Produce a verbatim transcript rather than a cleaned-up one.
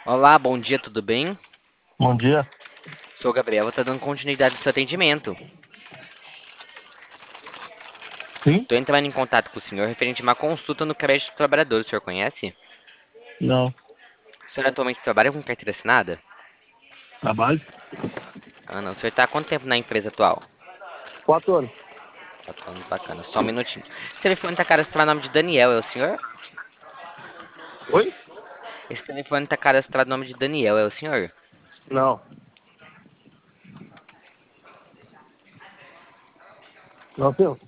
Olá, bom dia, tudo bem? Bom dia. Sou o Gabriel, estou dando continuidade ao seu atendimento. Sim? Estou entrando em contato com o senhor referente a uma consulta no crédito do trabalhador, o senhor conhece? Não. O senhor atualmente trabalha com carteira assinada? Trabalho? Ah, não. O senhor está há quanto tempo na empresa atual? Quatro anos. Quatro anos, bacana. Só um minutinho. Esse telefone está cadastrado no nome de Daniel, é o senhor? Oi? Esse telefone está cadastrado no nome de Daniel, é o senhor? Não. Não, senhor.